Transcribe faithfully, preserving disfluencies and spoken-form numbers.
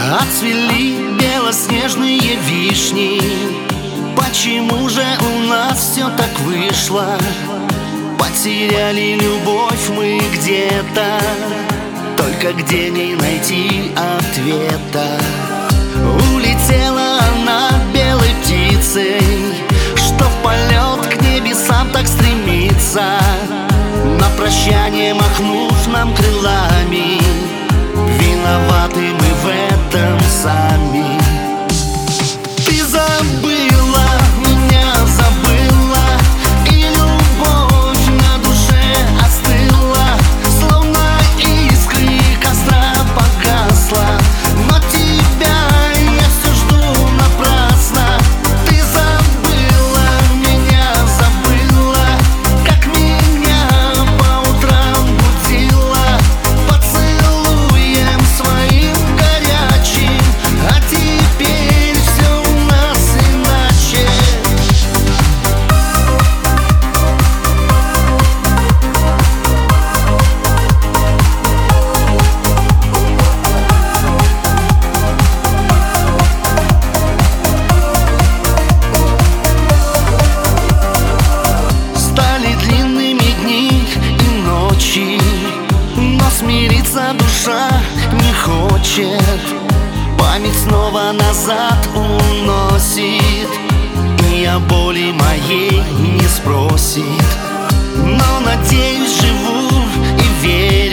Отцвели белоснежные вишни. Почему же у нас все так вышло? Потеряли любовь мы где-то, только где не найти ответа. Улетела она белой птицей, что в полет к небесам так стремится, на прощание махнув нам крылами. Виноваты мы в этом сами. Ты забыла, меня забыла, и любовь на душе остыла, словно искры костра погасла. Но тебя я все жду напрасно. Ты забыла, меня забыла, как меня по утрам будила поцелуем своим горячим. А теперь все у нас иначе. Стали длинными дни и ночи, но смириться душа не хочет. Память снова назад уносит, и о боли моей не спросит. Но надеюсь, живу и верю,